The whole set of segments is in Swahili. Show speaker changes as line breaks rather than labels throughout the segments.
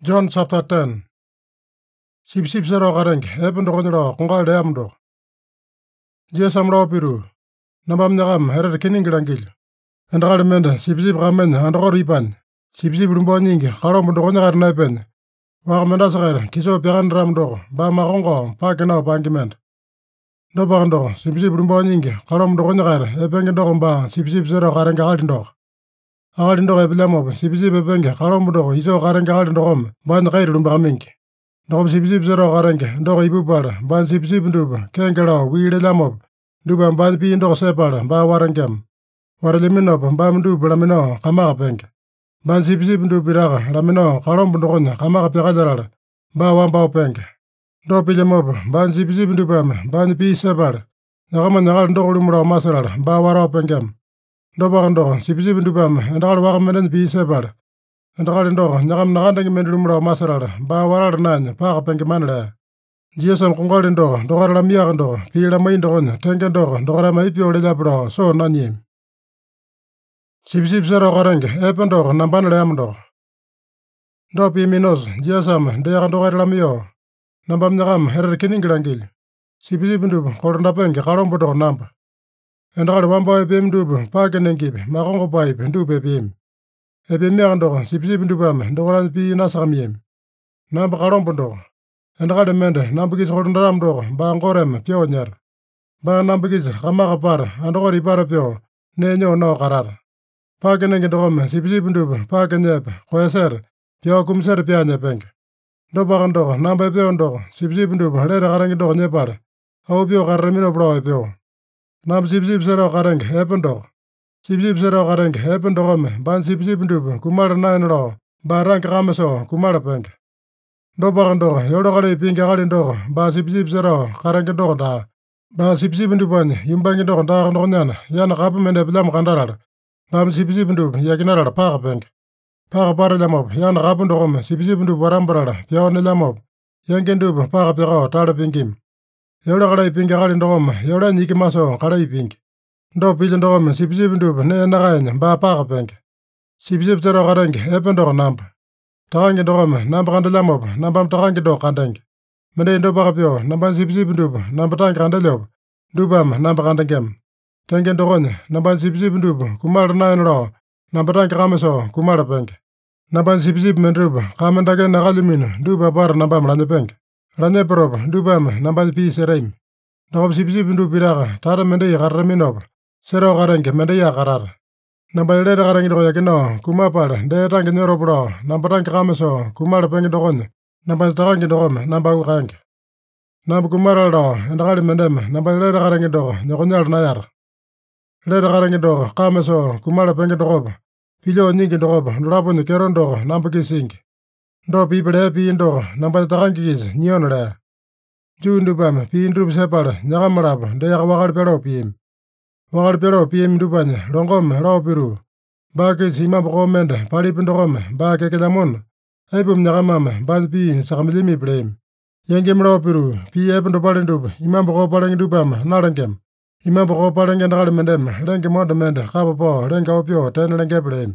John chapter 10. Sipsip zero gareng, eben do koniro, kongal deam do. Jesam lo piru. Nabam nyagam, herer kining grangil. Endagal mende, sipsip gamen, andogor ipan. Sipsip rumbo nyingi, kalom do konyagar naipen. Wag mendasagar, kiso piagan ram do, ba makongo, pa kenao pangiment. Do bagando, sipsip rumbo nyingi, kalom do konyagar, epengen do komba, sipsip zero gareng galin do. Agalin do epilamob, sipsip epenge, kalom do, iso gareng galin do kom, ban kair rumba mingi. Dom sipsip zero garenge, dog ibupara, ban sipsip nduba, kengelo, wile lamob, duba ban pi ndog separa, ba warangem. Waraliminob, ba mduba lamino, kamaka penge. Ban sipsip ndubiraga, lamino, kalom ndogonya, kamaka pekajarara, ba wambao penge. Do pilemob, ban sipsip ndubam, ban pi separa, nakama nakal ndogolumura masarara, ba warao pengem. Do bagando, sipsip ndubam, endakal wakamenen pi separa. Endakal ndo, nakam nakandang mendulumura masarara, ba warar nanya, paka penge manle. Jesam kongal ndo, dogara lamia ndo, pila mai ndogonya, tenge ndo, dogara mai pio le lapro, so nanyim. Sipsip zero garenge, epen ndo, namban le amdo. Do pi minos, jesam, deyaga dogara lamio. Nambam nyagam, herer kining grangil. Sipsip ndub, kolonda penge, kalombo do namba. Endakal wambo epim ndub, pake nengib, makongo paip, ndub epim. Epim ndo, sipsip ndubam, dogoran pi nasakamiem. Namba kalombo ndo. Endakal mende, nambikis kolondaram do, ba ngorem, pio nyer. Ba nambikis, kamaka par, andogori para pio, nenyo no karar. Pake nengi dogome, sipsip ndub, pake nyep, koeser, pio kumser pia nyepeng. Do bagando, namba pio ndo, sipsip ndub, lere karangi do nyepar. Au pio karamino bro pio. Nam sipsip zero kareng, epen do. Sipsip zero kareng, epen dogome, ban sipsip ndub, kumara nain lo, ba rank kameso, kumara peng. Do bagando, yodo kali pinga kali ndo, ba sipsip zero, kareng do da. Ba sipsip nduban, yumbangi do da ndo nyana, yana kapu mende bilam kandarar. Ba sipsip ndub, yakinarar paka peng. Paka para lamob, yana kapu ndogome, sipsip ndub warambarara, piao ne lamob. Yankin ndub, paka pekao, tada pingim. Yodo kali pinga kali ndogome, yodo nyiki maso, kali ping. Do pili ndogome, sipsip ndub, ne nagayen, ba paka peng. Sipsip zero kareng, epen do namba. Takangi ndogome, namba kandalamob, nambam takangi do kandeng. Mende ndo baka pio, namban sipsip ndub, namba tangi kandaliob. Dubam, namba kandengem. Tengen dogonye, namban sipsip ndub, kumara nain lo, namba tangi kameso, kumara peng. Namban sipsip mendrub, kamendage nakalimino, duba bar nambam ranye peng. Ranye perob, dubam, namban pi sereim. Dogob sipsip ndub biraga, tada mende yakarraminob. Sero karenge, mende yakarar. Namban lere karangi dogo yakino, kumapar, de tangi nyoro bro, namba tangi kameso, kumara peng dogonye. Namban takangi dogome, namba ukange. Namba kumara lo, endakali mendem, namban lere karangi dogo, nyokonyal nayar. Lere karangi dogo, kameso, kumara peng dogoba. Pilio nyingi dogoba, nulapo ni keron dogo, namba kisingi. Do pipele pi dogo, namba takangi kis, nyon le. Juu ndubame, pi ndrub sepale, nyakamarabo, de yakawakal pero piem. Wakal pero piem ndubanye, longome, lao piru. Ba kis imambo komende, palipin dogome, ba kekelamon. Ebum nyakamame, ban pi sakamilimi blame. Yengem lao piru, pi eben do palen dub, imambo ko palen dubam, narengem. Imambo ko palen gendakal mendem, lenge mondo mende, kapapo, lenga opio, ten lenge blame.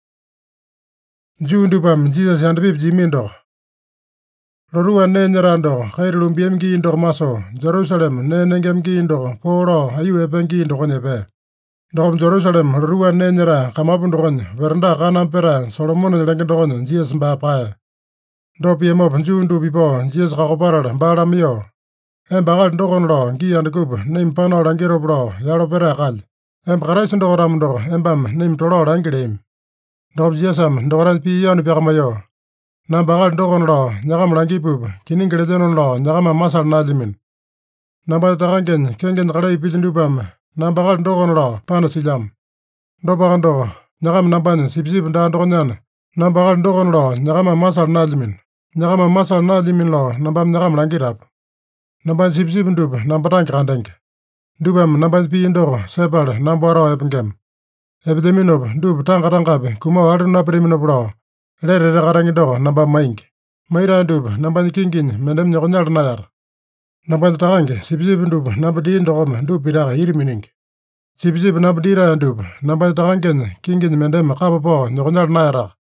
Juu ndubam, Jesus yandabib jimindo. Rorua ne nyarando, khairulum biem gi indo maso, Jerusalem ne nengem gi indo, poro, ayu eben gi indo konyepe. Dogom Jerusalem, rorua ne nyara, kamapun dogonye, veranda kanam pera, Solomon lenge dogonye, Jesus mba pae. Do piemop, juu ndubipo, Jesus kakoparada, mbala mio. Bagal dogon lo, gi yandakub, neim pano langiro bro, yalo pera kal. Karais ndogoram do, bam, neim tolo langirim. Dogom Jesam, ndogoran pi yon piakamayo. Nambagal dogon lo, nyakam langipub, kiningile denon lo, nyakama masal nalimin. Nambal takangen, kengen kalai pitindubam, nambagal dogon lo, pano silam. Dobagan do, nyakam namban sipsip nda dogonyan, nambagal dogon lo, nyakama masal nalimin. Nyakama masal nalimin lo, nambam nyakam langirap. Namban sipsip ndub, nambatan kandeng. Dubam namban pi indogo, sepal, nambaro epengem. Epideminob, dub tangatangabe, kuma waru napriminob lo. Lere karangi dogo, namba maing. Maira ndub, namba kingin, mendem nyokonyal nayar. Namba takange, sipsip ndub, namba diin dogome, ndub biraga irimining. Sipsip namba dira ndub, namba takangen, kingin mendem kapapo, nyokonyal nayara.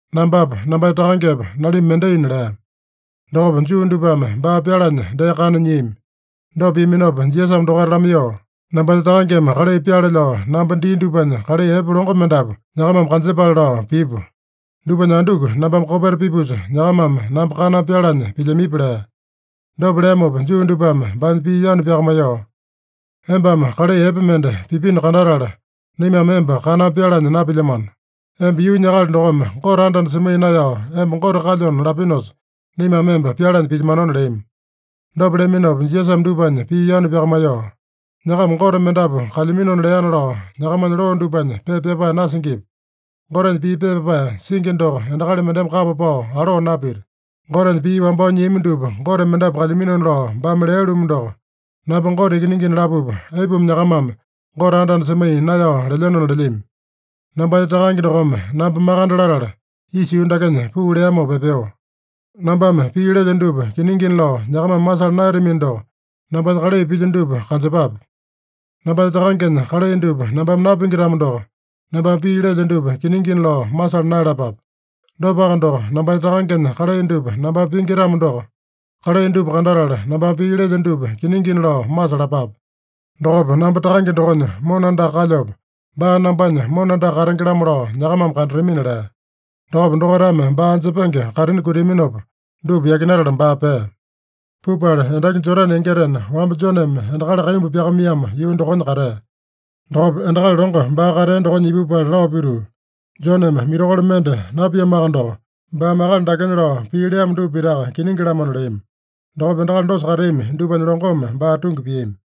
Nambapa nambanya takangepa nalimba mendeina lea. Dokopa Juu dupame baa pyalanya dee kana nyiimi. Dopa piiminopa Jisasame dokaitalamiyoo, nambanya takangeme kalai pyale lao namba dii dupanya kalai epe longo mendapu nyakamame kanjipale lao piipu. Dupanya anduku nambame kopeta pipusa nyakamame namba kana pyalanya pilyamipi lea. Dopa leamopa Juu dupame baanya pii yanu pyakamayoo, “Embame kalai epe mende pipini kandatala, naimame emba kana pyalanya napilyamano. Emba yuunya akali dokome Gote andana semahini nayao emba Gote kalyona lapinosa naimame emba pyalanya pilyamanona” leami. Dopa leaminopa Jisasame dupanya pii yanu pyakamayoo, “Nyakama Gote mendapu kalyaminona leana lao nyakamanya lo dupanya pepa pyapae nasingipi. Gotenya pii pepa pyapae singi doko endakali mendeme kapa pao alo napita. Gotenya pii wambao nyiimi dupa Gote mendapu kalyaminona lao baame lea-lumu doko, namba Gote ikiningini lapupa aipumu nyakamame Gote andana semahini nayao lelyanona” lelyami. Nambanya Takange dokome namba makande latala isa yundakenya puu leamopa epeo. Nambame pii lelya dupa kiningini lao nyakamame masala naetamino doko, nambanya kalai pilya dupa kanjipape. Nambanya Takangenya kalai dupa nambame napingi-tamo doko, nambame pii lelya dupa kiningini lao masala naeyalapape. Dopaka doko, nambanya Takangenya kalai dupa nambame pingi-tamo doko, kalai dupa kandatala nambame pii lelya dupa kiningini lao masalapape. Dokopa namba Takange dokonya mona andaka kalyopa, baa nambanya mona andaka katenge-lamo lao nyakamame kandaramina lea. Dokopa dokaitame baa anjepenge kaitini kutiaminopa, dupa yakinatala baa pea. Pupala endaki Jodane engerena wamba Joneme endakali kayumbu pyakamiyamo yuu dokonya katea. Dokopa endakali longo baa katea dokonya ipupala lao pituu, Joneme mirakolo mende napiyamaka doko, baame akali dakenya lao pii leamo dupa pitaka kiningi-lamona leami. Dokopa endakali dosa kateami dupanya longome baa tungi piami.